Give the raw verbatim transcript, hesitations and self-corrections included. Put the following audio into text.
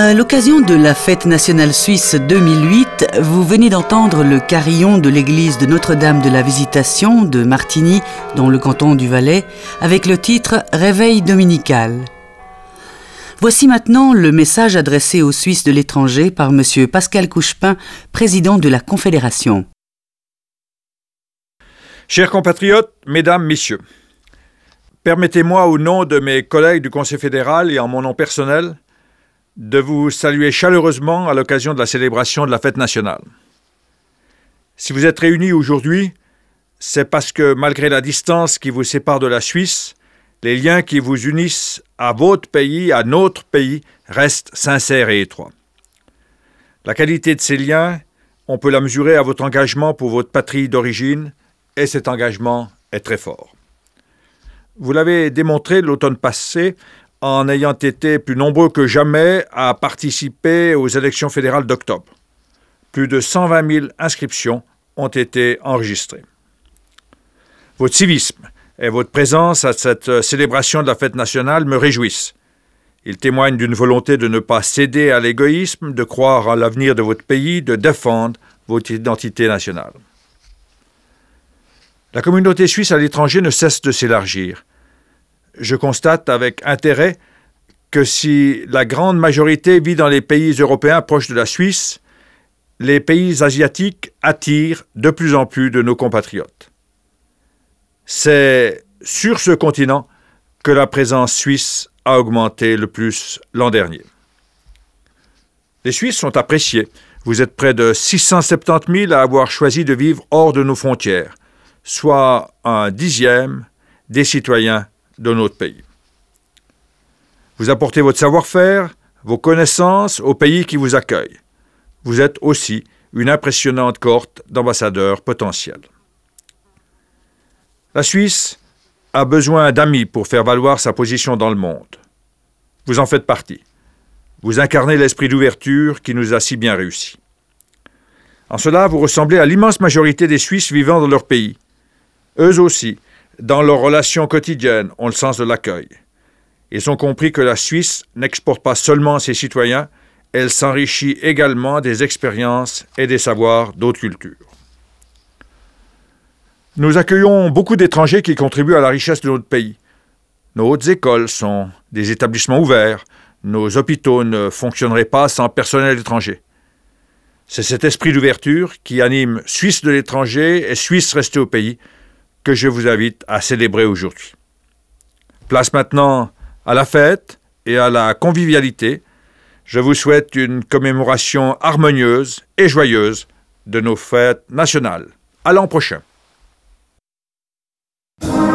À l'occasion de la fête nationale suisse deux mille huit, vous venez d'entendre le carillon de l'église de Notre-Dame de la Visitation de Martigny, dans le canton du Valais, avec le titre « Réveil dominical ». Voici maintenant le message adressé aux Suisses de l'étranger par M. Pascal Couchepin, président de la Confédération. Chers compatriotes, mesdames, messieurs, permettez-moi au nom de mes collègues du Conseil fédéral et en mon nom personnel de vous saluer chaleureusement à l'occasion de la célébration de la fête nationale. Si vous êtes réunis aujourd'hui, c'est parce que malgré la distance qui vous sépare de la Suisse, les liens qui vous unissent à votre pays, à notre pays, restent sincères et étroits. La qualité de ces liens, on peut la mesurer à votre engagement pour votre patrie d'origine, et cet engagement est très fort. Vous l'avez démontré l'automne passé en ayant été plus nombreux que jamais à participer aux élections fédérales d'octobre. Plus de cent vingt mille inscriptions ont été enregistrées. Votre civisme et votre présence à cette célébration de la fête nationale me réjouissent. Ils témoignent d'une volonté de ne pas céder à l'égoïsme, de croire à l'avenir de votre pays, de défendre votre identité nationale. La communauté suisse à l'étranger ne cesse de s'élargir. Je constate avec intérêt que si la grande majorité vit dans les pays européens proches de la Suisse, les pays asiatiques attirent de plus en plus de nos compatriotes. C'est sur ce continent que la présence suisse a augmenté le plus l'an dernier. Les Suisses sont appréciés. Vous êtes près de six cent soixante-dix mille à avoir choisi de vivre hors de nos frontières, soit un dixième des citoyens de notre pays. Vous apportez votre savoir-faire, vos connaissances aux pays qui vous accueillent. Vous êtes aussi une impressionnante cohorte d'ambassadeurs potentiels. La Suisse a besoin d'amis pour faire valoir sa position dans le monde. Vous en faites partie. Vous incarnez l'esprit d'ouverture qui nous a si bien réussi. En cela, vous ressemblez à l'immense majorité des Suisses vivant dans leur pays. Eux aussi, dans leurs relations quotidiennes, ont le sens de l'accueil. Ils ont compris que la Suisse n'exporte pas seulement ses citoyens, elle s'enrichit également des expériences et des savoirs d'autres cultures. Nous accueillons beaucoup d'étrangers qui contribuent à la richesse de notre pays. Nos hautes écoles sont des établissements ouverts. Nos hôpitaux ne fonctionneraient pas sans personnel étranger. C'est cet esprit d'ouverture qui anime Suisse de l'étranger et Suisse restée au pays que je vous invite à célébrer aujourd'hui. Place maintenant à la fête et à la convivialité. Je vous souhaite une commémoration harmonieuse et joyeuse de nos fêtes nationales. À l'an prochain.